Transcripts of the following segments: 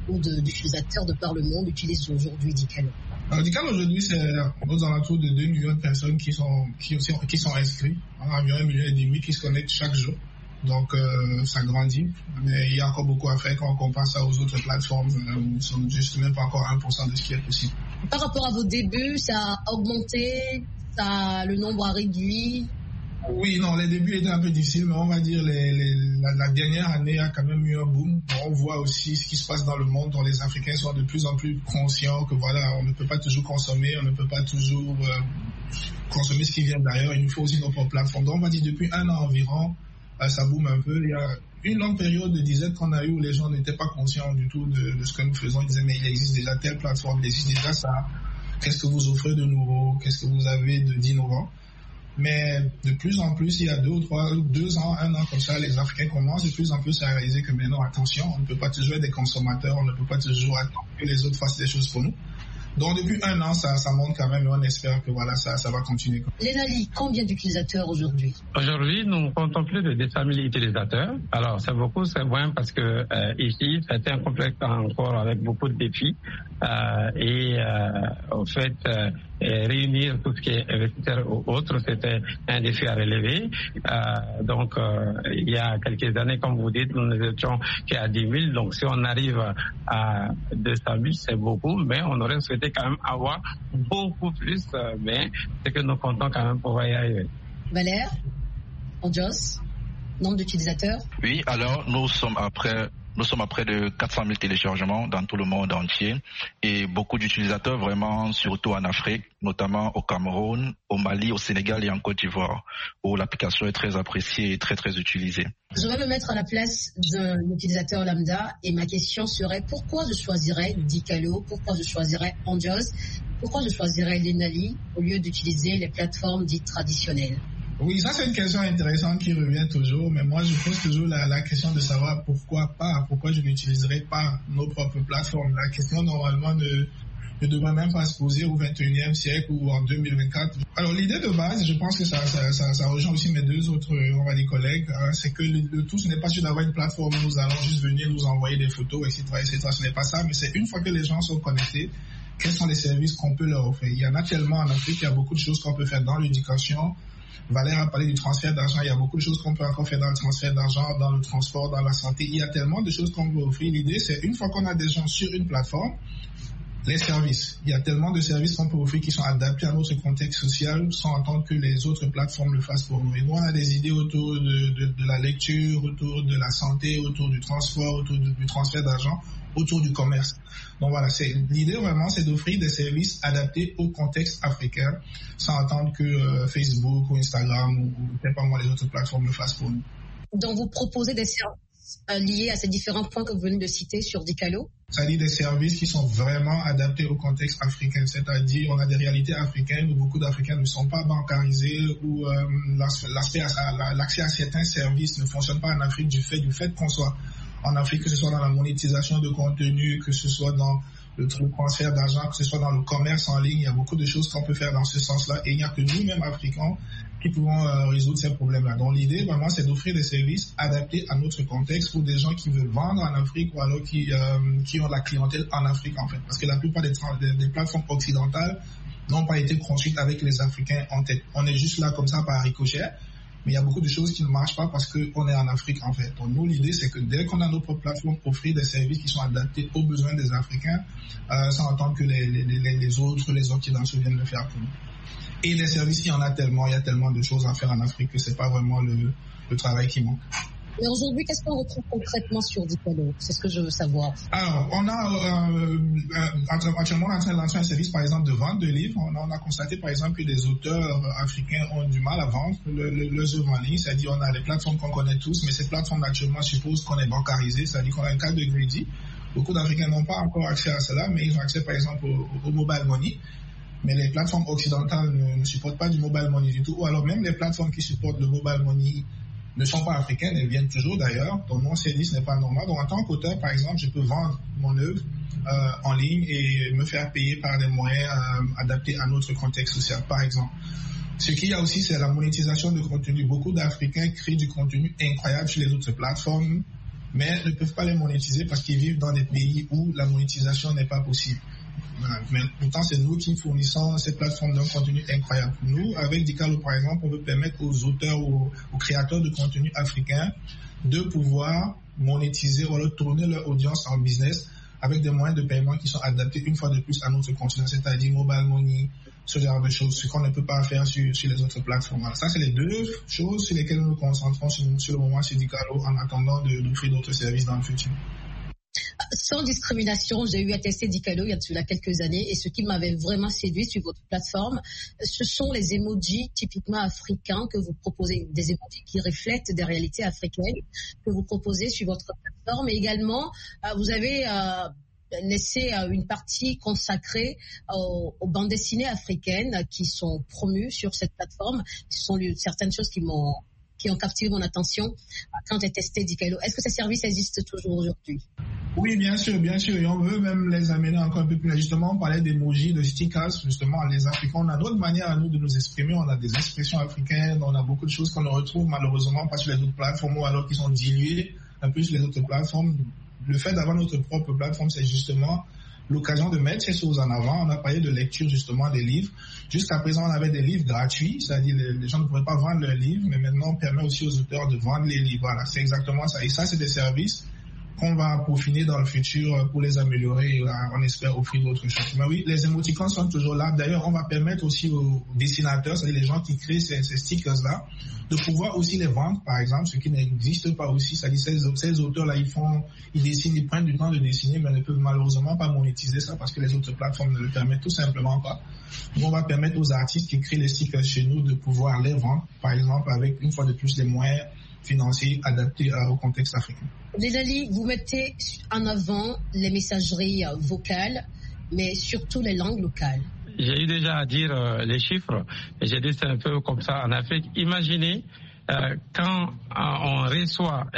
ou d'utilisateurs de par le monde utilisent aujourd'hui Dicalo? Alors, Dicalo aujourd'hui, c'est aux alentours de 2 millions de personnes qui sont inscrites. On a environ 1,5 million qui se connectent chaque jour. Donc, ça grandit. Mais il y a encore beaucoup à faire quand on compare ça aux autres plateformes. Nous sommes juste même pas encore 1% de ce qui est possible. Par rapport à vos débuts, ça a augmenté, le nombre a réduit? Oui, non, les débuts étaient un peu difficiles, mais on va dire la dernière année a quand même eu un boom. On voit aussi ce qui se passe dans le monde, dont les Africains sont de plus en plus conscients que voilà, on ne peut pas toujours consommer, on ne peut pas toujours consommer ce qui vient d'ailleurs. Il nous faut aussi nos propres plateformes. Donc on va dire depuis 1 an environ, ça boom un peu. Il y a une longue période de disette qu'on a eu où les gens n'étaient pas conscients du tout de ce que nous faisons. Ils disaient mais il existe déjà telle plateforme, il existe déjà ça. Qu'est-ce que vous offrez de nouveau? Qu'est-ce que vous avez d'innovant? Mais de plus en plus, il y a 2 ans, 1 an comme ça, les Africains commencent de plus en plus à réaliser que maintenant, attention, on ne peut pas toujours être des consommateurs, on ne peut pas toujours attendre que les autres fassent des choses pour nous. Donc depuis 1 an, ça monte quand même et on espère que voilà, ça va continuer. Lena-Lee, combien d'utilisateurs aujourd'hui? Aujourd'hui, nous comptons plus de 200 000 utilisateurs. Alors c'est beaucoup, c'est moins parce que ici, c'était un complexe encore avec beaucoup de défis au fait, réunir tout ce qui est investisseurs ou autres, c'était un défi à relever. Donc il y a quelques années, comme vous dites, nous n'étions qu'à 10 000. Donc si on arrive à 200 000, c'est beaucoup, mais on aurait souhaité quand même avoir beaucoup plus, mais c'est que nous comptons quand même pouvoir y arriver. Valère, Andjos, nombre d'utilisateurs? Oui, alors nous sommes à près de 400 000 téléchargements dans tout le monde entier et beaucoup d'utilisateurs vraiment, surtout en Afrique, notamment au Cameroun, au Mali, au Sénégal et en Côte d'Ivoire, où l'application est très appréciée et très très utilisée. Je vais me mettre à la place d'un utilisateur lambda et ma question serait pourquoi je choisirais Dicalo, pourquoi je choisirais Andjos, pourquoi je choisirais Lena-Lee au lieu d'utiliser les plateformes dites traditionnelles? Oui, ça c'est une question intéressante qui revient toujours, mais moi je pose toujours la question de savoir pourquoi je n'utiliserai pas nos propres plateformes. La question normalement ne devrait même pas se poser au 21e siècle ou en 2024. Alors l'idée de base, je pense que ça rejoint aussi mes 2 autres, on va dire, collègues, c'est que le tout, ce n'est pas juste d'avoir une plateforme où nous allons juste venir nous envoyer des photos, etc. Ce n'est pas ça, mais c'est une fois que les gens sont connectés, quels sont les services qu'on peut leur offrir. Il y en a tellement en Afrique, il y a beaucoup de choses qu'on peut faire dans l'éducation. Valère a parlé du transfert d'argent, il y a beaucoup de choses qu'on peut encore faire dans le transfert d'argent, dans le transport, dans la santé. Il y a tellement de choses qu'on peut offrir. L'idée, c'est une fois qu'on a des gens sur une plateforme, les services. Il y a tellement de services qu'on peut offrir qui sont adaptés à notre contexte social sans attendre que les autres plateformes le fassent pour nous. Et nous, on a des idées autour de la lecture, autour de la santé, autour du transport, autour du transfert d'argent, autour du commerce. Donc voilà, l'idée vraiment, c'est d'offrir des services adaptés au contexte africain sans attendre que Facebook ou Instagram ou peut-être pas moi les autres plateformes le fassent pour nous. Donc vous proposez des services liés à ces différents points que vous venez de citer sur Dicalo? C'est-à-dire des services qui sont vraiment adaptés au contexte africain. C'est-à-dire, on a des réalités africaines où beaucoup d'Africains ne sont pas bancarisés, où l'accès à certains services ne fonctionne pas en Afrique du fait qu'on soit en Afrique, que ce soit dans la monétisation de contenu, que ce soit dans le transfert d'argent, que ce soit dans le commerce en ligne. Il y a beaucoup de choses qu'on peut faire dans ce sens-là et il n'y a que nous-mêmes Africains qui pouvons résoudre ces problèmes-là. Donc l'idée vraiment c'est d'offrir des services adaptés à notre contexte pour des gens qui veulent vendre en Afrique ou alors qui ont la clientèle en Afrique en fait. Parce que la plupart des plateformes occidentales n'ont pas été construites avec les Africains en tête. On est juste là comme ça par ricochet. Mais il y a beaucoup de choses qui ne marchent pas parce qu'on est en Afrique en fait. Donc nous, l'idée, c'est que dès qu'on a nos propres plateformes, offrir des services qui sont adaptés aux besoins des Africains sans attendre que les Occidentaux viennent le faire pour nous. Et les services, il y en a tellement, il y a tellement de choses à faire en Afrique que c'est pas vraiment le travail qui manque. Mais aujourd'hui, qu'est-ce qu'on retrouve concrètement sur Dicalo? C'est ce que je veux savoir. Alors, on a actuellement on est en train de lancer un service, par exemple, de vente de livres. On a constaté, par exemple, que les auteurs africains ont du mal à vendre leurs œuvres en ligne. C'est-à-dire, on a les plateformes qu'on connaît tous, mais ces plateformes, actuellement, supposent qu'on est bancarisé. C'est-à-dire qu'on a un cas de crédit. Beaucoup d'Africains n'ont pas encore accès à cela, mais ils ont accès, par exemple, au mobile money. Mais les plateformes occidentales ne supportent pas du mobile money du tout. Ou alors, même les plateformes qui supportent le mobile money ne sont pas africaines, elles viennent toujours d'ailleurs, donc mon service n'est pas normal. Donc en tant qu'auteur, par exemple, je peux vendre mon œuvre en ligne et me faire payer par des moyens adaptés à notre contexte social, par exemple. Ce qu'il y a aussi, c'est la monétisation de contenu. Beaucoup d'Africains créent du contenu incroyable sur les autres plateformes, mais ne peuvent pas les monétiser parce qu'ils vivent dans des pays où la monétisation n'est pas possible. Voilà. Mais pourtant, c'est nous qui fournissons ces plateformes d'un contenu incroyable. Nous, avec Dicalo, par exemple, on veut permettre aux auteurs, aux créateurs de contenu africains de pouvoir monétiser ou tourner leur audience en business avec des moyens de paiement qui sont adaptés une fois de plus à notre continent, c'est-à-dire mobile money, ce genre de choses, ce qu'on ne peut pas faire sur les autres plateformes. Voilà. Ça, c'est les deux choses sur lesquelles nous nous concentrons sur le moment chez Dicalo en attendant d'offrir d'autres services dans le futur. Sans discrimination, j'ai eu à tester Dicalo il y a cela quelques années et ce qui m'avait vraiment séduit sur votre plateforme, ce sont les emojis typiquement africains que vous proposez, des emojis qui reflètent des réalités africaines que vous proposez sur votre plateforme. Et également, vous avez laissé une partie consacrée aux bandes dessinées africaines qui sont promues sur cette plateforme. Ce sont certaines choses qui ont captivé mon attention quand j'ai testé Dicalo. Est-ce que ces services existent toujours aujourd'hui? Oui, bien sûr, et on veut même les amener encore un peu plus. Justement, on parlait d'emojis, de stickers, justement, les Africains, on a d'autres manières à nous de nous exprimer, on a des expressions africaines, on a beaucoup de choses qu'on ne retrouve malheureusement pas sur les autres plateformes ou alors qui sont diluées un peu sur les autres plateformes. Le fait d'avoir notre propre plateforme, c'est justement l'occasion de mettre ces choses en avant. On a parlé de lecture, justement, des livres. Jusqu'à présent, on avait des livres gratuits, c'est-à-dire les gens ne pouvaient pas vendre leurs livres, mais maintenant, on permet aussi aux auteurs de vendre les livres. Voilà, c'est exactement ça. Et ça, c'est des services qu'on va peaufiner dans le futur pour les améliorer et on espère offrir d'autres choses. Mais oui, les émoticônes sont toujours là. D'ailleurs, on va permettre aussi aux dessinateurs, c'est-à-dire les gens qui créent ces stickers-là, de pouvoir aussi les vendre, par exemple, ce qui n'existe pas aussi. C'est-à-dire ces auteurs-là, ils dessinent, ils prennent du temps de dessiner, mais ne peuvent malheureusement pas monétiser ça parce que les autres plateformes ne le permettent tout simplement pas. Donc, on va permettre aux artistes qui créent les stickers chez nous de pouvoir les vendre, par exemple, avec une fois de plus des moyens financiers adaptés au contexte africain. Lelali, vous mettez en avant les messageries vocales, mais surtout les langues locales. J'ai eu déjà à dire les chiffres, et j'ai dit c'est un peu comme ça en Afrique. Imaginez quand on reçoit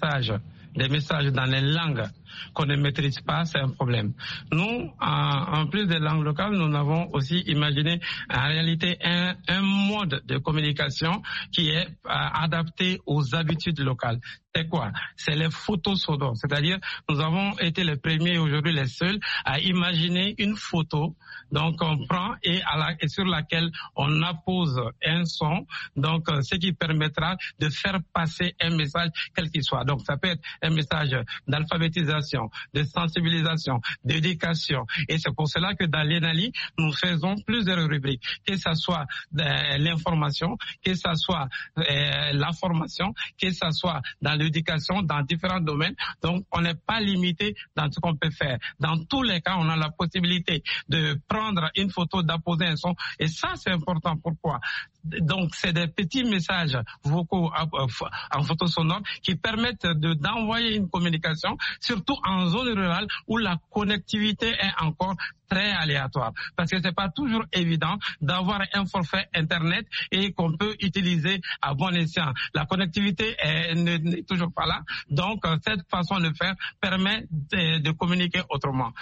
des messages dans les langues qu'on ne maîtrise pas, c'est un problème. Nous, en plus des langues locales, nous avons aussi imaginé en réalité un mode de communication qui est adapté aux habitudes locales. C'est quoi? C'est les photos sonores. C'est-à-dire, nous avons été les premiers, aujourd'hui les seuls, à imaginer une photo. Donc, on prend et sur laquelle on appose un son. Donc, ce qui permettra de faire passer un message, quel qu'il soit. Donc, ça peut être un message d'alphabétisation, de sensibilisation, d'éducation. Et c'est pour cela que dans l'ENALI, nous faisons plusieurs rubriques. Que ce soit l'information, que ce soit la formation, que ce soit dans l'éducation, dans différents domaines. Donc, on n'est pas limité dans ce qu'on peut faire. Dans tous les cas, on a la possibilité de prendre une photo, d'apposer un son. Et ça, c'est important. Pourquoi? Donc, c'est des petits messages vocaux en photo sonore qui permettent d'envoyer une communication, surtout en zone rurale où la connectivité est encore très aléatoire. Parce que c'est pas toujours évident d'avoir un forfait Internet et qu'on peut utiliser à bon escient. La connectivité n'est toujours pas là. Donc, cette façon de faire permet de communiquer autrement.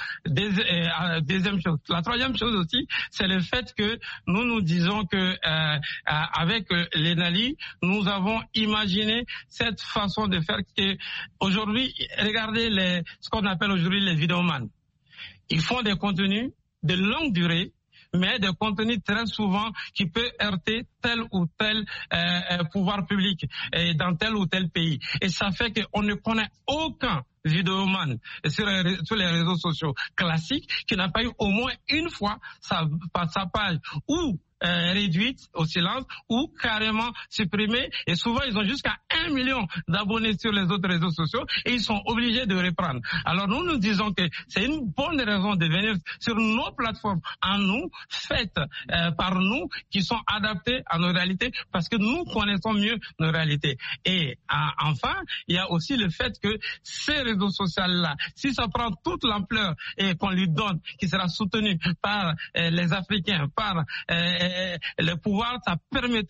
Deuxième chose. La troisième chose aussi, c'est le fait que nous disons que avec l'ENALI, nous avons imaginé cette façon de faire que aujourd'hui, regardez ce qu'on appelle aujourd'hui les vidéomans. Ils font des contenus de longue durée, mais des contenus très souvent qui peuvent heurter tel ou tel pouvoir public dans tel ou tel pays. Et ça fait qu'on ne connaît aucun vidéoman sur les réseaux sociaux classiques qui n'a pas eu au moins une fois sa page ou réduite au silence ou carrément supprimée, et souvent ils ont jusqu'à 1 million d'abonnés sur les autres réseaux sociaux et ils sont obligés de reprendre. Alors nous disons que c'est une bonne raison de venir sur nos plateformes faites par nous, qui sont adaptées à nos réalités parce que nous connaissons mieux nos réalités. Et enfin, il y a aussi le fait que ces réseaux sociaux-là, si ça prend toute l'ampleur et qu'on lui donne, qui sera soutenu par les Africains, par le pouvoir, ça permettra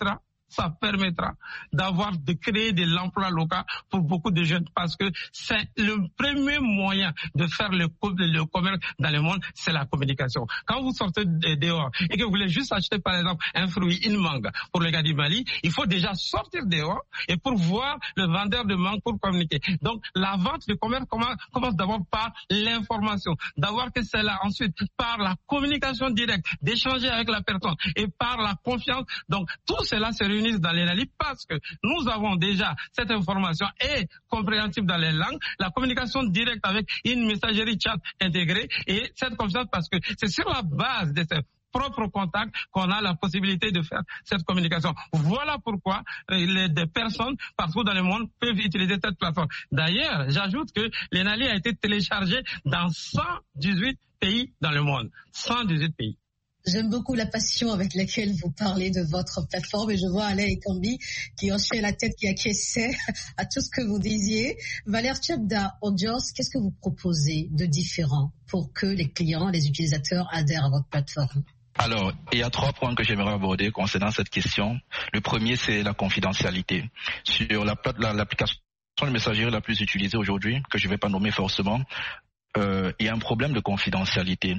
ça permettra de créer de l'emploi local pour beaucoup de jeunes, parce que c'est le premier moyen de faire le commerce dans le monde, c'est la communication. Quand vous sortez dehors et que vous voulez juste acheter par exemple un fruit, une mangue pour le gars du Mali, il faut déjà sortir dehors et pour voir le vendeur de mangue pour communiquer. Donc la vente, le commerce commence d'abord par l'information, d'avoir que c'est là, ensuite par la communication directe, d'échanger avec la personne et par la confiance. Donc tout cela se réunit dans l'ENALI parce que nous avons déjà cette information est compréhensible dans les langues, la communication directe avec une messagerie chat intégrée et cette confiance parce que c'est sur la base de ces propres contacts qu'on a la possibilité de faire cette communication. Voilà pourquoi des personnes partout dans le monde peuvent utiliser cette plateforme. D'ailleurs, j'ajoute que l'ENALI a été téléchargé dans 118 pays dans le monde. 118 pays. J'aime beaucoup la passion avec laquelle vous parlez de votre plateforme et je vois Alain Ekambi qui hochait la tête, qui acquiesçait à tout ce que vous disiez. Valère Tchebda Ondios, qu'est-ce que vous proposez de différent pour que les clients, les utilisateurs adhèrent à votre plateforme? Alors, il y a 3 points que j'aimerais aborder concernant cette question. Le premier, c'est la confidentialité. Sur l'application de messagerie la plus utilisée aujourd'hui, que je ne vais pas nommer forcément, il y a un problème de confidentialité.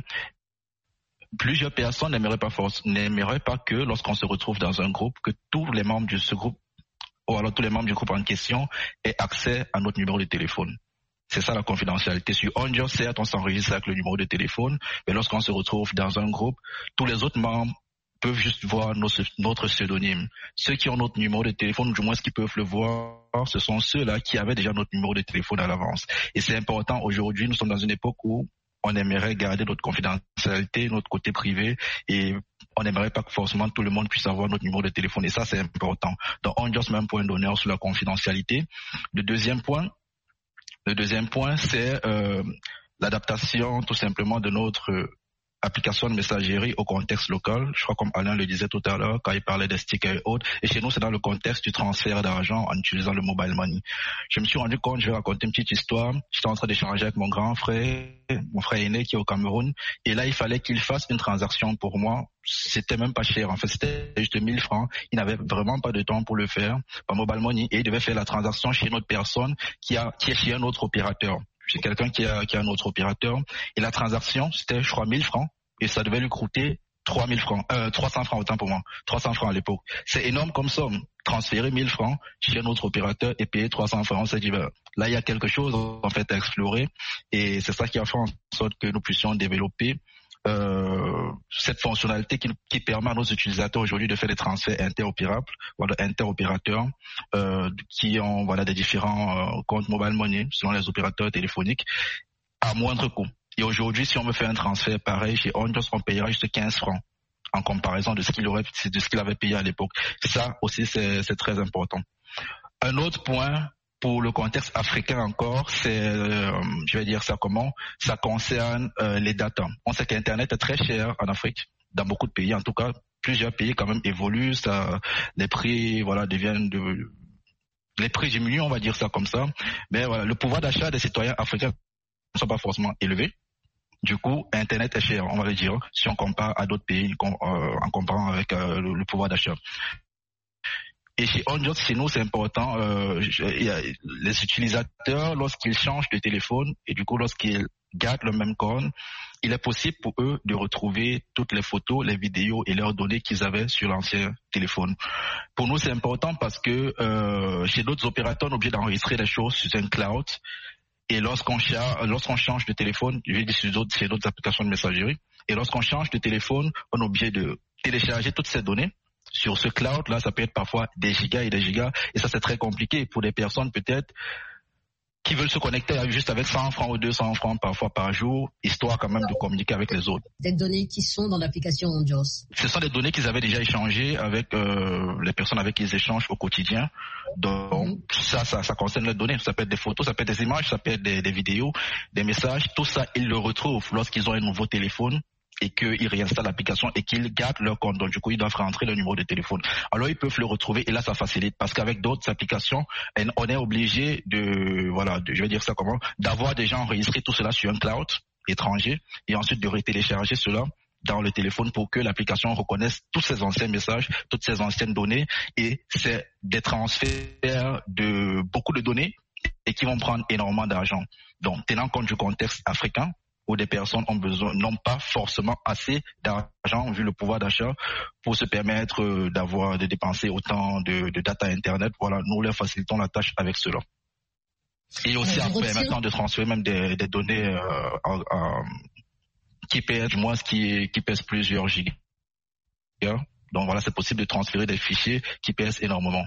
Plusieurs personnes n'aimeraient pas que lorsqu'on se retrouve dans un groupe, que tous les membres de ce groupe, ou alors tous les membres du groupe en question, aient accès à notre numéro de téléphone. C'est ça la confidentialité. Sur Ondios, certes, on s'enregistre avec le numéro de téléphone, mais lorsqu'on se retrouve dans un groupe, tous les autres membres peuvent juste voir notre pseudonyme. Ceux qui ont notre numéro de téléphone, du moins ce qu'ils peuvent le voir, ce sont ceux-là qui avaient déjà notre numéro de téléphone à l'avance. Et c'est important aujourd'hui, nous sommes dans une époque où on aimerait garder notre confidentialité, notre côté privé, et on n'aimerait pas que forcément tout le monde puisse avoir notre numéro de téléphone. Et ça, c'est important. Donc, Ondios met un point d'honneur sur la confidentialité. Le deuxième point, c'est l'adaptation tout simplement de notre application de messagerie au contexte local. Je crois comme Alain le disait tout à l'heure quand il parlait des stickers et autres. Et chez nous, c'est dans le contexte du transfert d'argent en utilisant le mobile money. Je me suis rendu compte, je vais raconter une petite histoire. J'étais en train d'échanger avec mon grand frère, mon frère aîné qui est au Cameroun. Et là, il fallait qu'il fasse une transaction pour moi. C'était même pas cher. En fait, c'était juste 1000 francs. Il n'avait vraiment pas de temps pour le faire par mobile money et il devait faire la transaction chez une autre personne qui est chez un autre opérateur. C'est quelqu'un qui a un autre opérateur. Et la transaction, c'était, je crois, 1000 francs. Et ça devait lui coûter 300 francs, autant pour moi. 300 francs à l'époque. C'est énorme comme somme. Transférer 1000 francs chez un autre opérateur et payer 300 francs. On s'est dit, là, il y a quelque chose, en fait, à explorer. Et c'est ça qui a fait en sorte que nous puissions développer cette fonctionnalité qui permet à nos utilisateurs aujourd'hui de faire des transferts interopérables, voilà, interopérateurs qui ont des différents comptes mobile money selon les opérateurs téléphoniques à moindre coût. Et aujourd'hui, si on veut faire un transfert pareil chez Ondios, on payera juste 15 francs en comparaison de ce qu'il avait payé à l'époque. Ça aussi, c'est très important. Un autre point pour le contexte africain encore, c'est, je vais dire ça comment, ça concerne les data. On sait qu'Internet est très cher en Afrique, dans beaucoup de pays, en tout cas, plusieurs pays quand même évoluent, les prix deviennent les prix diminuent, on va dire ça comme ça. Mais voilà, le pouvoir d'achat des citoyens africains ne sont pas forcément élevés. Du coup, Internet est cher, on va le dire, si on compare à d'autres pays en comparant avec le pouvoir d'achat. Et chez Ondios, chez nous, c'est important. Les utilisateurs, lorsqu'ils changent de téléphone et du coup, lorsqu'ils gardent le même compte, il est possible pour eux de retrouver toutes les photos, les vidéos et leurs données qu'ils avaient sur l'ancien téléphone. Pour nous, c'est important parce que chez d'autres opérateurs, on est obligé d'enregistrer les choses sur un cloud. Et lorsqu'on change de téléphone, je vais dire sur d'autres applications de messagerie, et lorsqu'on change de téléphone, on est obligé de télécharger toutes ces données. Sur ce cloud-là, ça peut être parfois des gigas et des gigas, et ça c'est très compliqué pour des personnes peut-être qui veulent se connecter juste avec 100 francs ou 200 francs parfois par jour, histoire quand même de communiquer avec les autres. Des données qui sont dans l'application Ondios. Ce sont des données qu'ils avaient déjà échangées avec les personnes avec qui ils échangent au quotidien. Donc ça concerne les données. Ça peut être des photos, ça peut être des images, ça peut être des vidéos, des messages. Tout ça, ils le retrouvent lorsqu'ils ont un nouveau téléphone et qu'ils réinstallent l'application et qu'ils gardent leur compte. Donc, du coup, ils doivent rentrer le numéro de téléphone. Alors, ils peuvent le retrouver et là, ça facilite parce qu'avec d'autres applications, on est obligé je vais dire ça comment, d'avoir déjà enregistré tout cela sur un cloud étranger et ensuite de retélécharger cela dans le téléphone pour que l'application reconnaisse tous ces anciens messages, toutes ces anciennes données, et c'est des transferts de beaucoup de données et qui vont prendre énormément d'argent. Donc, tenant compte du contexte africain, où des personnes n'ont pas forcément assez d'argent vu le pouvoir d'achat pour se permettre de dépenser autant de data Internet. Voilà, nous leur facilitons la tâche avec cela. Et aussi après, maintenant, de transférer même des données qui pèsent plusieurs gigas. Donc voilà, c'est possible de transférer des fichiers qui pèsent énormément.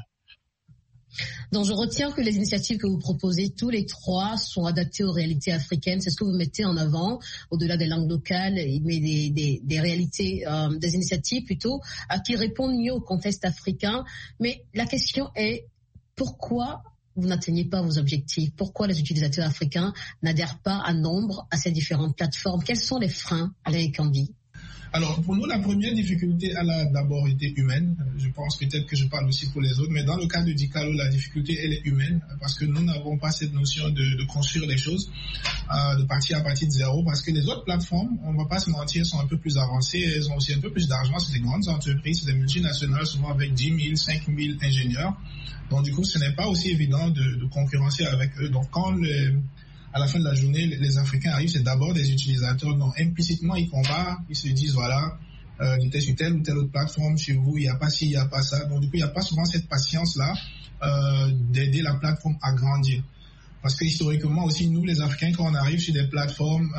Donc je retiens que les initiatives que vous proposez, tous les trois, sont adaptées aux réalités africaines. C'est ce que vous mettez en avant, au-delà des langues locales, mais des réalités, des initiatives plutôt, qui répondent mieux au contexte africain. Mais la question est, pourquoi vous n'atteignez pas vos objectifs? Pourquoi les utilisateurs africains n'adhèrent pas à nombre à ces différentes plateformes? Quels sont les freins, Alain Ekambi? Alors, pour nous, la première difficulté, elle a d'abord été humaine. Je pense peut-être que je parle aussi pour les autres, mais dans le cas de Dicalo, la difficulté, elle est humaine, parce que nous n'avons pas cette notion de construire les choses, de partir à partir de zéro, parce que les autres plateformes, on ne va pas se mentir, sont un peu plus avancées, elles ont aussi un peu plus d'argent, c'est des grandes entreprises, c'est des multinationales, souvent avec 10 000, 5 000 ingénieurs. Donc, du coup, ce n'est pas aussi évident de concurrencer avec eux. Donc, quand à la fin de la journée, les Africains arrivent, c'est d'abord des utilisateurs. Donc, implicitement, ils comparent, ils se disent, voilà, j'étais sur telle ou telle autre plateforme, chez vous, il n'y a pas ci, il n'y a pas ça. Donc, du coup, il n'y a pas souvent cette patience-là d'aider la plateforme à grandir. Parce que historiquement aussi, nous, les Africains, quand on arrive sur des plateformes,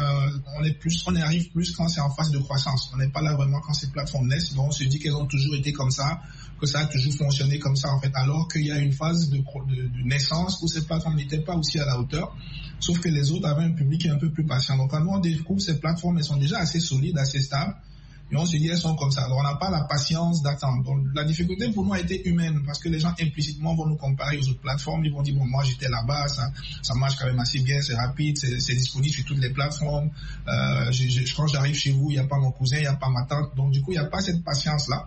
on arrive plus quand c'est en phase de croissance. On n'est pas là vraiment quand ces plateformes naissent. Donc, on se dit qu'elles ont toujours été comme ça, que ça a toujours fonctionné comme ça, en fait. Alors qu'il y a une phase de naissance où ces plateformes n'étaient pas aussi à la hauteur. Sauf que les autres avaient un public qui est un peu plus patient. Donc, quand nous, on découvre ces plateformes, elles sont déjà assez solides, assez stables. Et on se dit, elles sont comme ça. Donc, on n'a pas la patience d'attendre. Donc, la difficulté pour nous a été humaine, parce que les gens implicitement vont nous comparer aux autres plateformes. Ils vont dire, bon, moi, j'étais là-bas, ça marche quand même assez bien, c'est rapide, c'est disponible sur toutes les plateformes. Quand j'arrive chez vous, il n'y a pas mon cousin, il n'y a pas ma tante. Donc, du coup, il n'y a pas cette patience-là.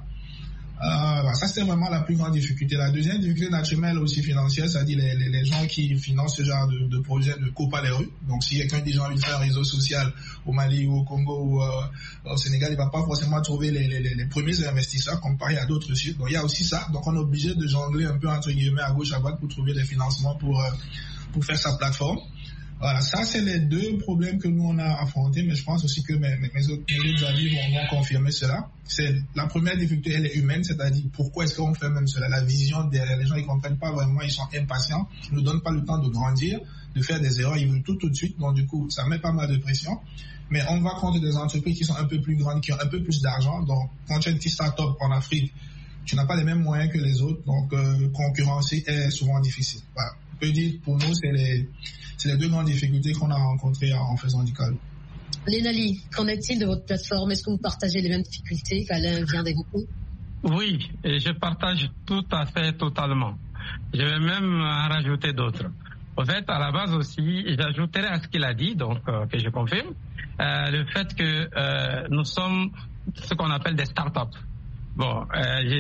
Ça, c'était vraiment la plus grande difficulté. La deuxième difficulté naturelle aussi financière, c'est-à-dire les gens qui financent ce genre de projet ne courent pas les rues. Donc, si quelqu'un dit j'ai envie de faire un réseau social au Mali ou au Congo ou au Sénégal, il va pas forcément trouver les premiers investisseurs comparé à d'autres sites. Donc, il y a aussi ça. Donc, on est obligé de jongler un peu entre guillemets à gauche à droite pour trouver des financements pour faire sa plateforme. Voilà, ça c'est les deux problèmes que nous on a affrontés, mais je pense aussi que mes autres amis vont confirmer cela. C'est la première difficulté, elle est humaine, c'est-à-dire pourquoi est-ce qu'on fait même cela. La vision derrière les gens, ils comprennent pas vraiment, ils sont impatients, ils nous donnent pas le temps de grandir, de faire des erreurs, ils veulent tout de suite. Donc du coup, ça met pas mal de pression. Mais on va contre des entreprises qui sont un peu plus grandes, qui ont un peu plus d'argent. Donc quand tu es une petite start-up en Afrique, tu n'as pas les mêmes moyens que les autres, donc concurrencer est souvent difficile. Voilà. On peut dire pour nous c'est les deux grandes difficultés qu'on a rencontrées en faisant Dicalo. Lénali, qu'en est-il de votre plateforme? Est-ce que vous partagez les mêmes difficultés qu'Alain vient d'évoquer? Oui, et je partage tout à fait, totalement. Je vais même en rajouter d'autres. En fait, à la base aussi, j'ajouterai à ce qu'il a dit, donc que je confirme, le fait que nous sommes ce qu'on appelle des startups. Bon, je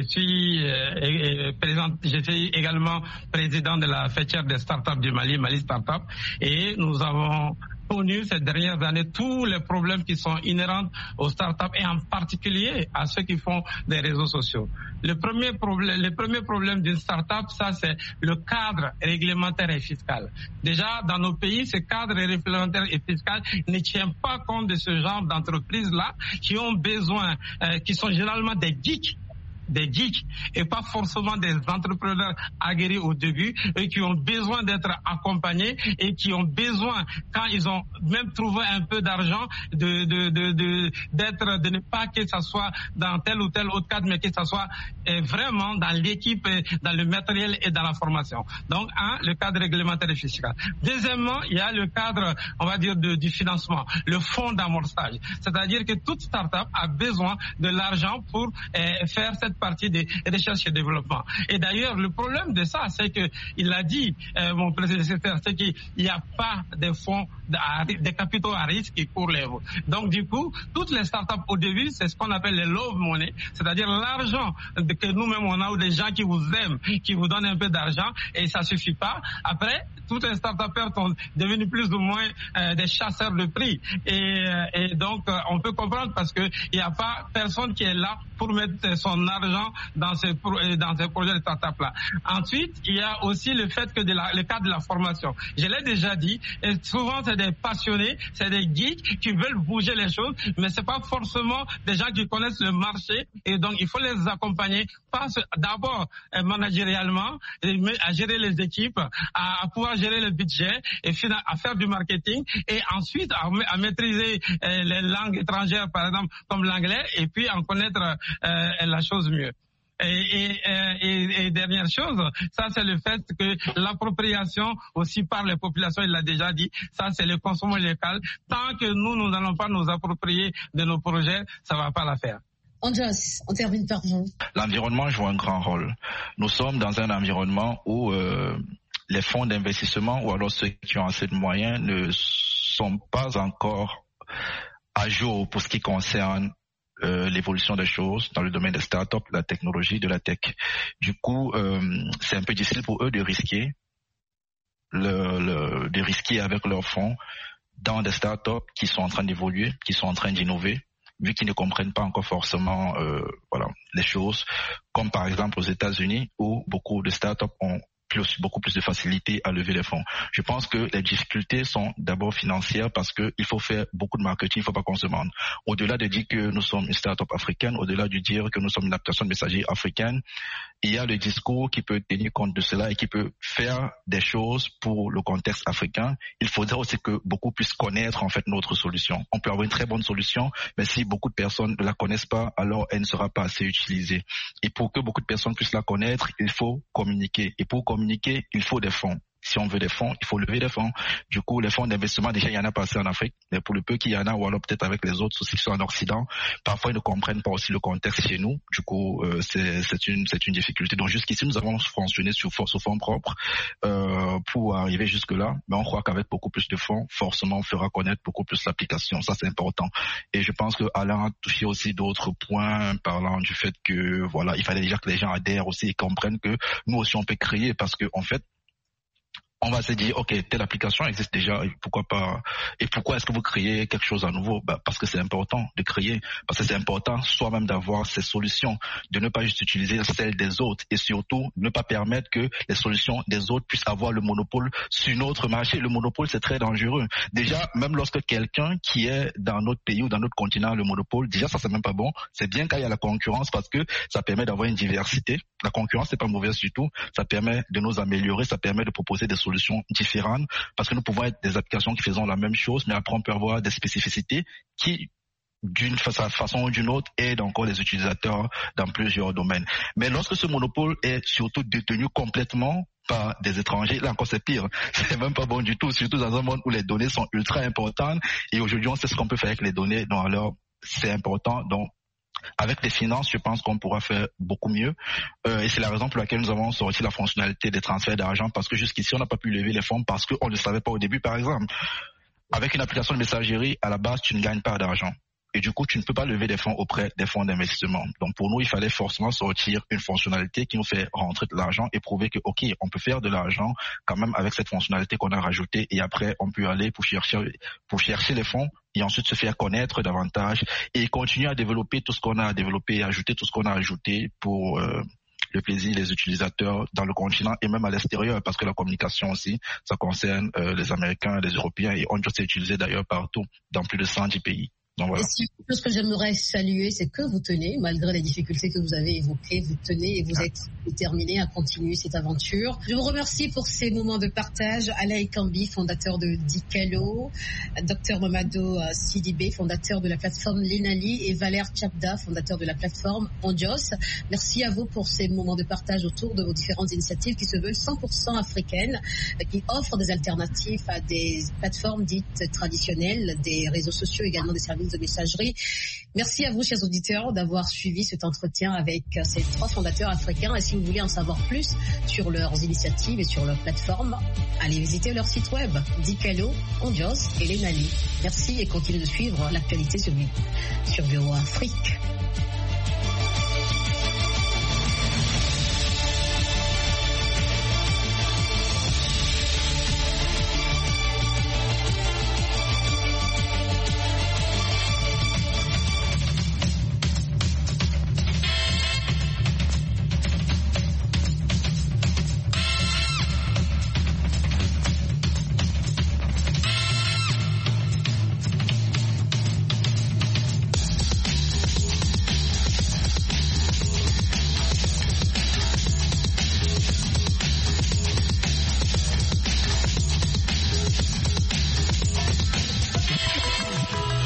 suis également président de la fêtière des startups du Mali, Mali Startup, et nous avons connu ces dernières années tous les problèmes qui sont inhérents aux startups et en particulier à ceux qui font des réseaux sociaux. Le premier problème d'une startup, ça c'est le cadre réglementaire et fiscal. Déjà, dans nos pays, ce cadre réglementaire et fiscal ne tient pas compte de ce genre d'entreprises-là qui ont besoin, qui sont généralement des geeks et pas forcément des entrepreneurs aguerris au début et qui ont besoin d'être accompagnés et qui ont besoin, quand ils ont même trouvé un peu d'argent, de ne pas que ça soit dans tel ou tel autre cadre, mais que ça soit vraiment dans l'équipe, dans le matériel et dans la formation. Donc, le cadre réglementaire et fiscal. Deuxièmement, il y a le cadre, on va dire, du financement, le fonds d'amorçage. C'est-à-dire que toute start-up a besoin de l'argent pour faire cette cette partie de recherche et développement. Et d'ailleurs, le problème de ça, c'est que il a dit, mon prédécesseur, c'est qu'il n'y a pas de fonds, de capitaux à risque pour les. Donc du coup, toutes les startups au début, c'est ce qu'on appelle les love money, c'est-à-dire l'argent que nous-mêmes on a, ou des gens qui vous aiment, qui vous donnent un peu d'argent, et ça suffit pas. Après, toutes les startupers sont devenus plus ou moins des chasseurs de prix. Et donc, on peut comprendre parce que il n'y a pas personne qui est là pour mettre son argent dans ces projets de start-up là. Ensuite, il y a aussi le fait que le cadre de la formation. Je l'ai déjà dit, et souvent c'est des passionnés, c'est des geeks qui veulent bouger les choses, mais c'est pas forcément des gens qui connaissent le marché, et donc il faut les accompagner, d'abord managérialement, à gérer les équipes, à pouvoir gérer le budget, et à faire du marketing, et ensuite à maîtriser les langues étrangères, par exemple comme l'anglais, et puis en connaître la chose mieux. Et dernière chose, ça c'est le fait que l'appropriation aussi par les populations, il l'a déjà dit, ça c'est le consommation local. Tant que nous n'allons pas nous approprier de nos projets, ça va pas la faire. Andjos, on termine par vous. L'environnement joue un grand rôle. Nous sommes dans un environnement où les fonds d'investissement ou alors ceux qui ont assez de moyens ne sont pas encore à jour pour ce qui concerne l'évolution des choses dans le domaine des startups, de la technologie, de la tech. Du coup, c'est un peu difficile pour eux de risquer avec leurs fonds dans des startups qui sont en train d'évoluer, qui sont en train d'innover, vu qu'ils ne comprennent pas encore forcément les choses, comme par exemple aux États-Unis où beaucoup de startups ont beaucoup plus de facilité à lever les fonds. Je pense que les difficultés sont d'abord financières parce que il faut faire beaucoup de marketing, il ne faut pas qu'on se demande. Au-delà de dire que nous sommes une start-up africaine, au-delà de dire que nous sommes une application de messagerie africaine, il y a le discours qui peut tenir compte de cela et qui peut faire des choses pour le contexte africain. Il faudrait aussi que beaucoup puissent connaître en fait notre solution. On peut avoir une très bonne solution, mais si beaucoup de personnes ne la connaissent pas, alors elle ne sera pas assez utilisée. Et pour que beaucoup de personnes puissent la connaître, il faut communiquer. Et pour communiquer, il faut des fonds. Si on veut des fonds, il faut lever des fonds. Du coup, les fonds d'investissement, déjà, il y en a pas assez en Afrique. Mais pour le peu qu'il y en a, ou alors peut-être avec les autres soucis qui sont en Occident, parfois ils ne comprennent pas aussi le contexte chez nous. Du coup, c'est une difficulté. Donc jusqu'ici, nous avons fonctionné sous fonds propres pour arriver jusque-là. Mais on croit qu'avec beaucoup plus de fonds, forcément, on fera connaître beaucoup plus l'application. Ça, c'est important. Et je pense que Alain a touché aussi d'autres points, parlant du fait que, il fallait déjà que les gens adhèrent aussi et comprennent que nous aussi, on peut créer parce que, en fait, on va se dire, ok, telle application existe déjà, et pourquoi pas, et pourquoi est-ce que vous créez quelque chose à nouveau? Parce que c'est important de créer, parce que c'est important soi-même d'avoir ces solutions, de ne pas juste utiliser celles des autres, et surtout, ne pas permettre que les solutions des autres puissent avoir le monopole sur notre marché. Le monopole, c'est très dangereux. Déjà, même lorsque quelqu'un qui est dans notre pays ou dans notre continent a le monopole, déjà, ça c'est même pas bon. C'est bien quand il y a la concurrence, parce que ça permet d'avoir une diversité. La concurrence, c'est pas mauvais du tout. Ça permet de nous améliorer, ça permet de proposer des solutions différentes, parce que nous pouvons être des applications qui faisons la même chose, mais après on peut avoir des spécificités qui, d'une façon ou d'une autre, aident encore les utilisateurs dans plusieurs domaines. Mais lorsque ce monopole est surtout détenu complètement par des étrangers, là encore c'est pire. C'est même pas bon du tout, surtout dans un monde où les données sont ultra importantes, et aujourd'hui on sait ce qu'on peut faire avec les données, donc alors c'est important. Donc avec les finances, je pense qu'on pourra faire beaucoup mieux. Et c'est la raison pour laquelle nous avons sorti la fonctionnalité des transferts d'argent, parce que jusqu'ici, on n'a pas pu lever les fonds parce qu'on ne le savait pas au début, par exemple. Avec une application de messagerie, à la base, tu ne gagnes pas d'argent. Et du coup, tu ne peux pas lever des fonds auprès des fonds d'investissement. Donc pour nous, il fallait forcément sortir une fonctionnalité qui nous fait rentrer de l'argent et prouver que, ok, on peut faire de l'argent quand même avec cette fonctionnalité qu'on a rajoutée. Et après, on peut aller pour chercher les fonds et ensuite se faire connaître davantage et continuer à développer tout ce qu'on a développé, ajouter tout ce qu'on a ajouté pour le plaisir des utilisateurs dans le continent et même à l'extérieur, parce que la communication aussi, ça concerne les Américains, les Européens, et on doit s'utiliser d'ailleurs partout, dans plus de 110 pays. Donc, voilà. Et ce que j'aimerais saluer, c'est que vous tenez, malgré les difficultés que vous avez évoquées, vous tenez et vous êtes déterminé à continuer cette aventure. Je vous remercie pour ces moments de partage. Alain Kambi, fondateur de Dicalo, Dr Mamadou Sidibé, fondateur de la plateforme Lenali, et Valère Tchapda, fondateur de la plateforme Andjos. Merci à vous pour ces moments de partage autour de vos différentes initiatives qui se veulent 100% africaines, qui offrent des alternatives à des plateformes dites traditionnelles, des réseaux sociaux, également des services de messagerie. Merci à vous, chers auditeurs, d'avoir suivi cet entretien avec ces 3 fondateurs africains. Et si vous voulez en savoir plus sur leurs initiatives et sur leurs plateformes, allez visiter leur site web, Dicalo, Ondios et Lenali. Merci et continuez de suivre l'actualité sur VOA Afrique.